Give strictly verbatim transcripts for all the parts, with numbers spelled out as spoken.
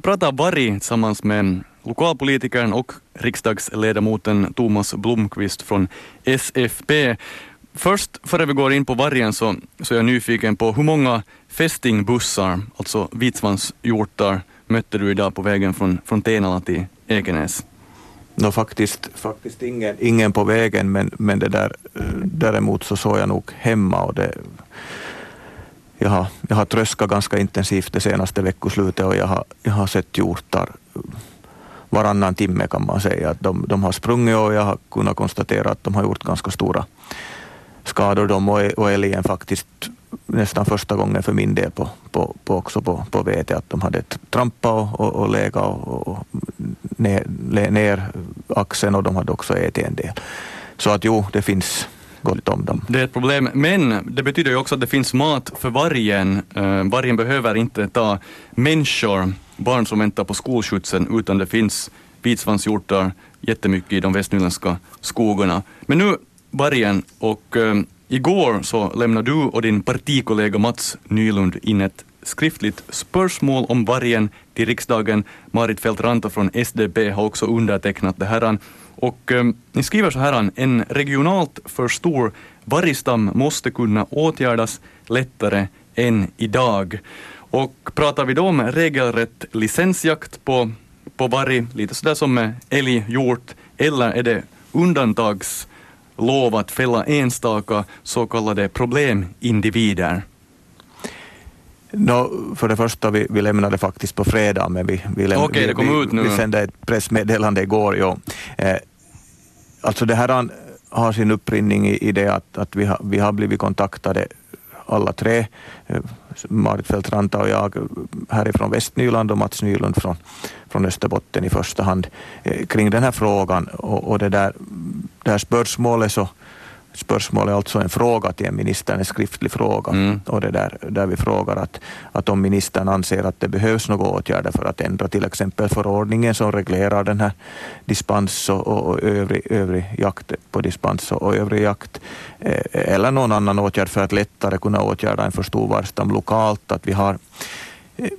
pratar varg tillsammans med lokalpolitikern och riksdagsledamoten Thomas Blomqvist från S F P. Först, före vi går in på vargen, så, så är jag nyfiken på hur många fästingbussar, alltså vitsvanshjortar, mötte du idag på vägen från, från Tenala till Ekenäs? No, faktiskt, faktiskt ingen, ingen på vägen, men, men det där, däremot så såg jag nog hemma, och det, jag, har, jag har tröskat ganska intensivt det senaste veckoslutet, och jag har, jag har sett hjortar varannan timme, kan man säga. Att de, de har sprungit, och jag har kunnat konstatera att de har gjort ganska stora skador, de och, och älgen faktiskt nästan första gången för min del på, på, på, också på, på vete, att de hade trampat och, och, och legat och, och ner, ner axeln, och de hade också ätit en del. Så att jo, det finns gott om dem. Det är ett problem, men det betyder ju också att det finns mat för vargen. Uh, vargen behöver inte ta människor, barn som väntar på skolskjutsen, utan det finns vitsvanshjortar jättemycket i de västnyländska skogarna. Men nu vargen, och uh, igår så lämnade du och din partikollega Mats Nylund in ett skriftligt spörsmål om vargen till riksdagen. Marit Fältranta från S D P har också undertecknat det här. Och eh, ni skriver så här: en regionalt för stor vargstam måste kunna åtgärdas lättare än idag. Och pratar vi då om regelrätt licensjakt på, på varg, lite sådär som med älg, hjort, eller är det undantags lov att fälla enstaka så kallade problemindivider? No, för det första, vi, vi lämnade faktiskt på fredag, men vi, vi, läm- okay, det kom vi, ut nu. vi sände ett pressmeddelande igår. Ja. Eh, alltså det här har sin upprinning i, i det att, att vi, har, vi har blivit kontaktade alla tre, eh, Marit Fältranta och jag härifrån Västnyland och Mats Nylund från, från Österbotten i första hand, eh, kring den här frågan, och, och det där, det här spörsmålet så Spörsmålet är alltså en fråga till en minister, en skriftlig fråga. Mm. Och det där, där vi frågar att, att om ministern anser att det behövs några åtgärder för att ändra till exempel förordningen som reglerar den här dispens och, och övrig, övrig jakt på dispens och övrig jakt, eh, eller någon annan åtgärd för att lättare kunna åtgärda en för stor vargstam lokalt. Att vi har, eh,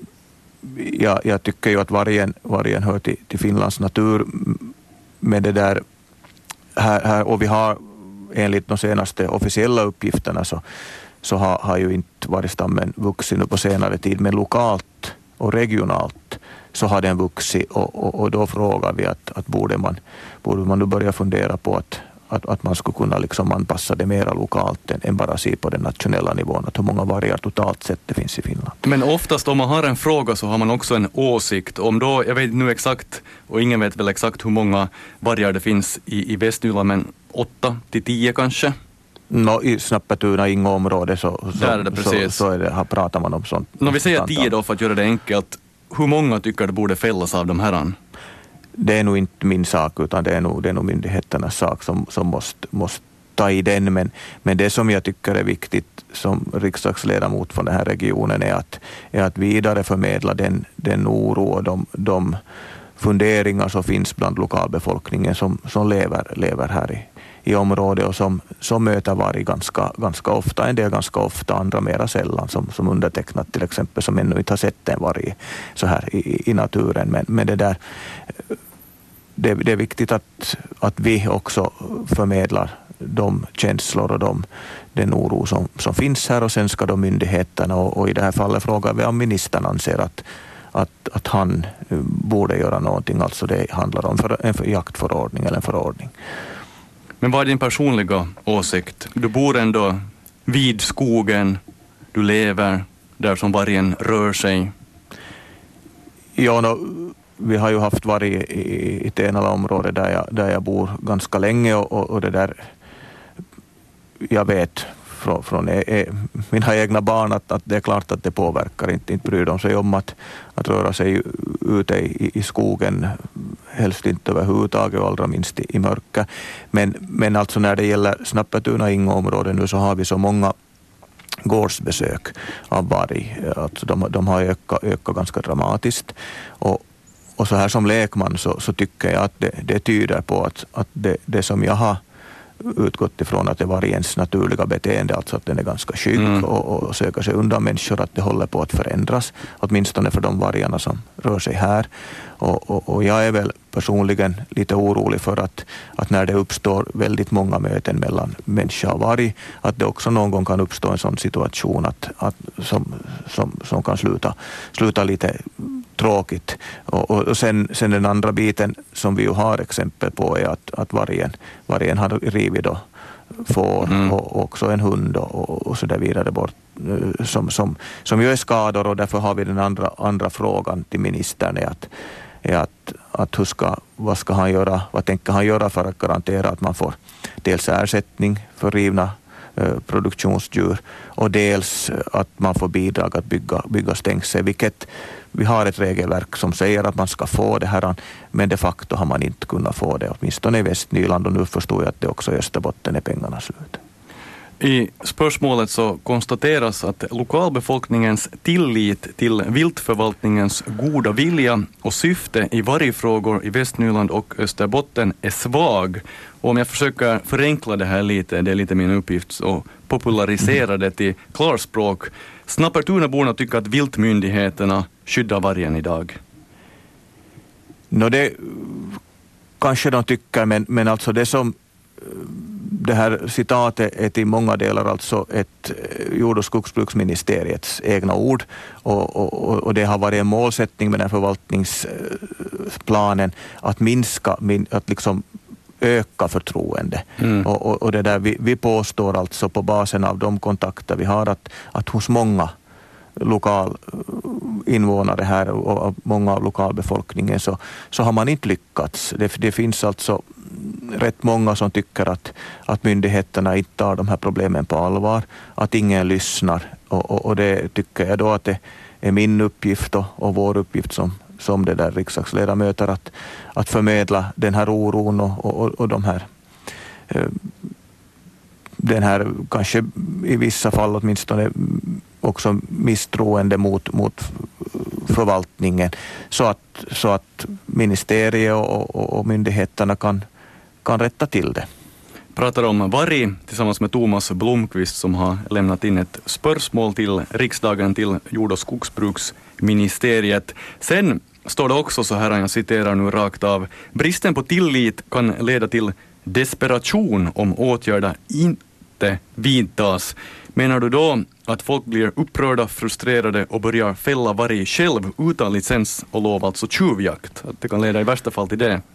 ja, jag tycker ju att vargen, vargen hör till, till Finlands natur med det där här, här, och vi har enligt de senaste officiella uppgifterna så, så har, har ju inte vargstammen vuxit nu på senare tid, men lokalt och regionalt så har den vuxit, och, och, och då frågar vi att, att borde, man, borde man nu börja fundera på att, att, att man skulle kunna liksom anpassa det mera lokalt än, än bara se på den nationella nivån, att hur många vargar totalt sett det finns i Finland. Men oftast om man har en fråga så har man också en åsikt. Om då, jag vet nu exakt, och ingen vet väl exakt hur många vargar det finns i, i Västnyland, men åtta till tio kanske? No, i Snappatuna Ingo-område så, så, Där är det precis. så, så är det, här pratar man om sånt. Nå, vi säger tio då för att göra det enkelt. Hur många tycker det borde fällas av de här? Det är nog inte min sak, utan det är nog, det är nog myndigheternas sak som, som måste, måste ta i den. Men, men det som jag tycker är viktigt som riksdagsledamot från den här regionen är att, är att vidareförmedla den, den oro och de, de funderingar som finns bland lokalbefolkningen som, som lever, lever här i, i området och som, som möter varg ganska, ganska ofta, en del ganska ofta, andra mera sällan, som, som undertecknat till exempel, som ännu inte har sett en varg så här i, i naturen. Men, men det där, det, det är viktigt att, att vi också förmedlar de känslor och de, den oro som, som finns här, och sen ska de myndigheterna, och, och i det här fallet frågar vi om ministern anser att Att, att han borde göra någonting, alltså det handlar om för, en för jaktförordning eller en förordning. Men vad är din personliga åsikt? Du bor ändå vid skogen, du lever där som vargen rör sig. Ja, no, vi har ju haft varg i, i Tenala-området där jag, där jag bor ganska länge, och, och, och det där, jag vet från, från e, e, mina egna barn att, att det är klart att det påverkar. Inte, inte bryr de sig om att, att röra sig ute i, i skogen, helst inte överhuvudtaget och allra minst i, i mörker. Men, men alltså när det gäller Snappatuna Ingo-området nu så har vi så många gårdsbesök av varg. Alltså de, de har ökat, ökat ganska dramatiskt, och, och så här som lekman så, så tycker jag att det, det tyder på att, att det, det som jag har utgått ifrån att det är vargens naturliga beteende, alltså att den är ganska skygg mm. och, och söker sig undan människor, att det håller på att förändras, åtminstone för de vargarna som rör sig här. Och, och, och jag är väl personligen lite orolig för att, att när det uppstår väldigt många möten mellan människa och varg, att det också någon gång kan uppstå en sån situation att, att, som, som, som kan sluta, sluta lite tråkigt. Och, och sen, sen den andra biten som vi ju har exempel på är att, att vargen, vargen har rivit då får mm. och också en hund och, och så där vidare bort som, som, som gör skador, och därför har vi den andra, andra frågan till ministern är att, är att, att hur ska, vad ska han göra, vad tänker han göra för att garantera att man får dels ersättning för rivna eh, produktionsdjur och dels att man får bidrag att bygga, bygga stängsel, vilket vi har ett regelverk som säger att man ska få det här, men de facto har man inte kunnat få det, åtminstone i Västnyland, och nu förstår jag att det också i Österbotten är pengarna slut. I spörsmålet så konstateras att lokalbefolkningens tillit till viltförvaltningens goda vilja och syfte i vargfrågor i Västnyland och Österbotten är svag. Och om jag försöker förenkla det här lite, det är lite min uppgift, och popularisera det till klarspråk. Snappertunaborna tycker att viltmyndigheterna skyddar vargen idag. Nå, det kanske de tycker, men, men alltså det som det här citatet är till många delar alltså ett jord- och skogsbruksministeriets egna ord, och, och, och det har varit en målsättning med den förvaltningsplanen att minska, att liksom öka förtroende. Mm. Och, och, och det där vi, vi påstår alltså på basen av de kontakter vi har att, att hos många lokal invånare här och många av lokalbefolkningen så, så har man inte lyckats. Det, det finns alltså rätt många som tycker att, att myndigheterna inte tar de här problemen på allvar, att ingen lyssnar, och, och, och det tycker jag då att det är min uppgift och, och vår uppgift som, som det där riksdagsledamöter att, att förmedla den här oron och, och, och de här den här kanske i vissa fall åtminstone också misstroende mot, mot förvaltningen, så att, så att ministeriet och, och, och myndigheterna kan, kan rätta till det. Pratar om varg tillsammans med Thomas Blomqvist som har lämnat in ett spörsmål till riksdagen till jord- och skogsbruksministeriet. Sen står det också så här, jag citerar nu rakt av: bristen på tillit kan leda till desperation om åtgärder inte vidtas. Menar du då att folk blir upprörda, frustrerade och börjar fälla varg själv utan licens och lov, alltså tjuvjakt? Att det kan leda i värsta fall till det?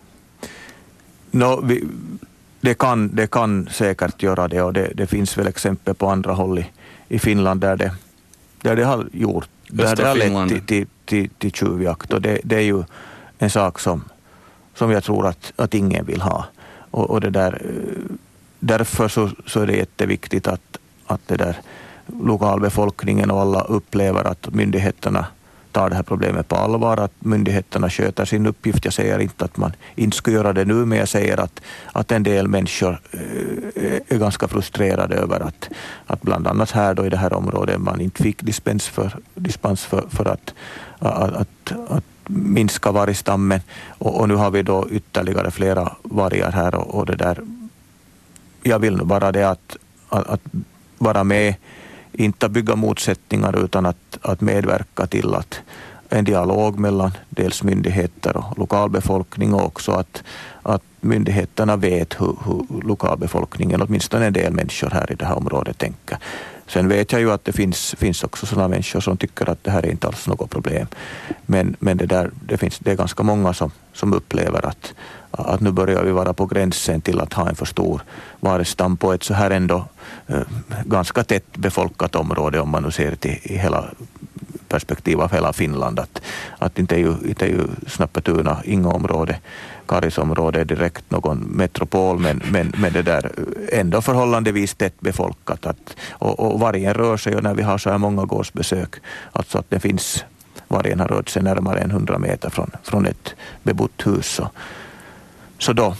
No, vi, det, kan, det kan säkert göra det, och det, det finns väl exempel på andra håll i, i Finland där det, där det har gjort, där det har lett till, till, till, till tjuvjakt, och det, det är ju en sak som, som jag tror att, att ingen vill ha. Och, och det där, därför så, så är det jätteviktigt att, att det där lokalbefolkningen och alla upplever att myndigheterna tar det här problemet på allvar, att myndigheterna sköter sin uppgift. Jag säger inte att man inte ska göra det nu, men jag säger att, att en del människor är ganska frustrerade över att, att bland annat här då i det här området man inte fick dispens för, dispens för, för att, att, att, att minska vargstammen, och, och nu har vi då ytterligare flera vargar här, och, och det där, jag vill nu bara det att, att, att vara med, inte bygga motsättningar utan att, att medverka till att en dialog mellan dels myndigheter och lokalbefolkning, och också att, att myndigheterna vet hur, hur lokalbefolkningen, åtminstone en del människor här i det här området, tänker. Sen vet jag ju att det finns, finns också sådana människor som tycker att det här är inte alls något problem. Men, men det, där, det, finns, det är ganska många som, som upplever att, att nu börjar vi vara på gränsen till att ha en för stor vargstam på ett så här ändå eh, ganska tätt befolkat område, om man nu ser till i hela perspektiv av hela Finland. Att, att inte är ju, inte är ju Snappertuna inga område, Karisområde är direkt någon metropol, men, men, men det där ändå förhållandevis tätt befolkat. Att, och, och vargen rör sig, och när vi har så här många gårdsbesök, alltså att det finns, vargen har rört sig närmare än hundra meter från, från ett bebott hus. Så, så då,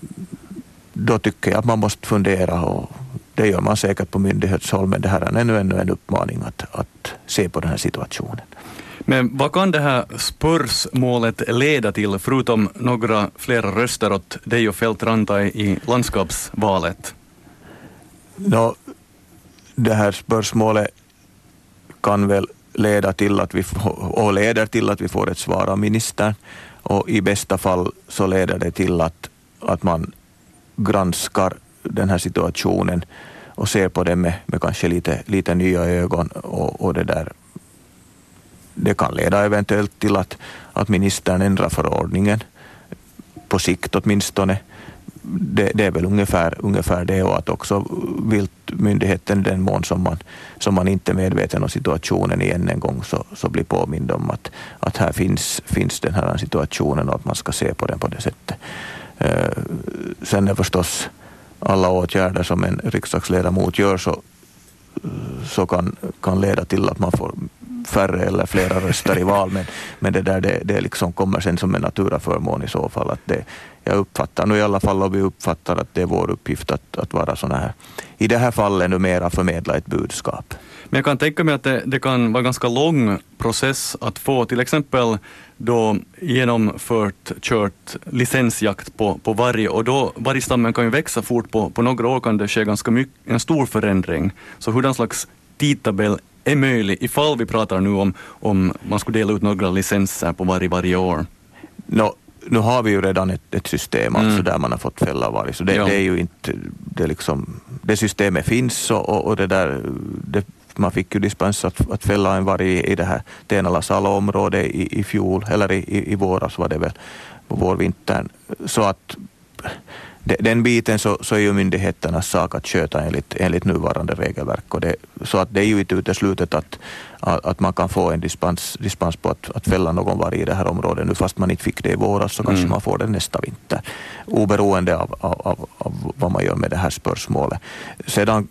då tycker jag att man måste fundera, och det gör man säkert på myndighetshåll, men det här är ännu, ännu en uppmaning att, att se på den här situationen. Men vad kan det här spörsmålet leda till, förutom några flera röster åt dig och Feldt-Rantai i landskapsvalet? No, det här spörsmålet kan väl leda till att vi får, och leder till att vi får ett svar av ministern, och i bästa fall så leder det till att, att man granskar den här situationen och ser på det med, med kanske lite, lite nya ögon, och, och det där det kan leda eventuellt till att, att ministern ändrar förordningen på sikt åtminstone. Det, det är väl ungefär, ungefär det, och att också viltmyndigheten, den mån som man, som man inte är medveten om situationen igen en gång, så, så blir påmind om att, att här finns, finns den här situationen och att man ska se på den på det sättet. Eh, sen är förstås alla åtgärder som en riksdagsledamot gör så, så kan, kan leda till att man får färre eller flera röster i val, men, men det där det, det liksom kommer sen som en naturaförmån i så fall. Att det, jag uppfattar nu i alla fall, och vi uppfattar att det är vår uppgift att, att vara såna här, i det här fallet nu mera förmedla ett budskap. Men jag kan tänka mig att det, det kan vara en ganska lång process att få till exempel då genomfört, kört licensjakt på, på varg, och då vargstammen kan ju växa fort, på, på några år kan det ske ganska mycket, en stor förändring. Så hur den slags tidtabell är möjlig ifall vi pratar nu om, om man skulle dela ut några licenser på varje varje år? No, nu har vi ju redan ett, ett system alltså mm. där man har fått fälla varg, så det, ja. det är ju inte det, liksom, det systemet finns, och, och det där det, man fick ju dispens att, att fälla en varg i det här Tenala-Salo-området i, i fjol, eller i, i våras var det väl, på vårvintern, så att den biten så, så är ju myndigheternas sak att sköta enligt, enligt nuvarande regelverk, och det, så att det är ju inte uteslutet att, att, att man kan få en dispens, dispens på att, att fälla någon varg i det här området nu, fast man inte fick det i våras, så kanske mm. man får det nästa vinter, oberoende av, av, av, av vad man gör med det här spörsmålet. Sedan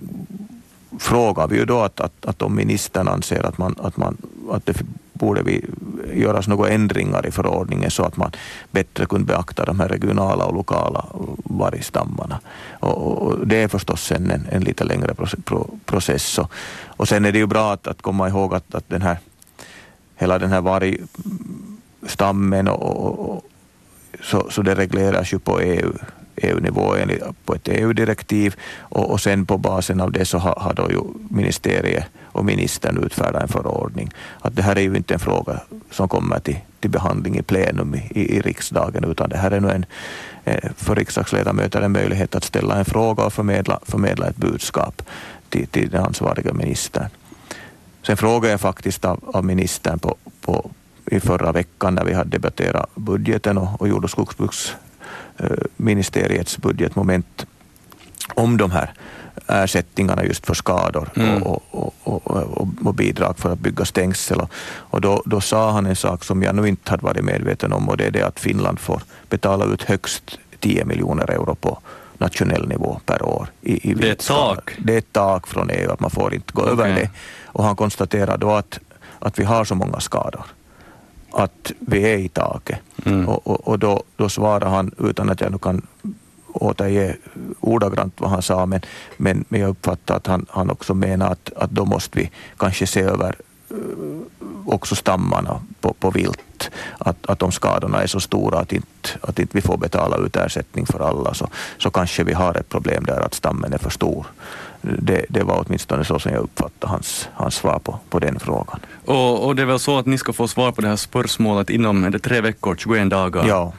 frågar vi ju då att, att, att om ministern anser att, man, att, man, att det borde vi göras några ändringar i förordningen så att man bättre kunde beakta de här regionala och lokala vargstammarna. Och, och det är förstås en, en, en lite längre process. Och, och sen är det ju bra att, att komma ihåg att, att den här, hela den här vargstammen och, och, och, så, så det regleras ju på EU. EU-nivå på ett E U-direktiv, och, och sen på basen av det så har, har då ju ministeriet och ministern utfärdat en förordning. Att det här är ju inte en fråga som kommer till, till behandling i plenum i, i riksdagen, utan det här är nu en, för riksdagsledamöter en möjlighet att ställa en fråga och förmedla, förmedla ett budskap till, till den ansvariga ministern. Sen frågade jag faktiskt av, av ministern på, på, i förra veckan när vi hade debatterat budgeten och, och jord- och skogsbruks ministeriets budgetmoment om de här ersättningarna just för skador mm. och, och, och, och, och bidrag för att bygga stängsel. Och, och då, då sa han en sak som jag nu inte hade varit medveten om, och det är det att Finland får betala ut högst tio miljoner euro på nationell nivå per år. I, i det är ett tak? Det är ett tak från E U, att man får inte gå okay. över det. Och han konstaterar då att, att vi har så många skador, att vi är i taket. Mm. Och, och, och då, då svarar han, utan att jag nu kan återge ordagrant vad han sa, men, men, men jag uppfattar att han, han också menar att, att då måste vi kanske se över uh, också stammarna på, på vilt. Att, att de skadorna är så stora att inte, att inte vi får betala ut ersättning för alla, så, så kanske vi har ett problem där att stammen är för stor. Det, det var åtminstone så som jag uppfattade hans, hans svar på, på den frågan. Och, och det är väl så att ni ska få svar på det här spörsmålet inom är det tre veckor, tjugoen dagar? Ja.